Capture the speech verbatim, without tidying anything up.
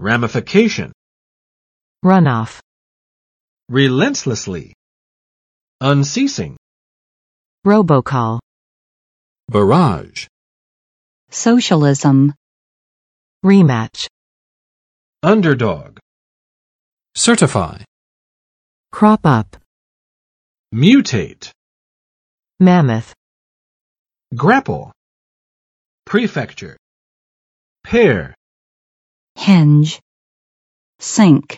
ramification, runoff, relentlessly, unceasing, robocall, barrage, socialism, rematch, underdog, certify, crop up, mutate, mammoth, grapple, prefecture, pair, hinge, sink.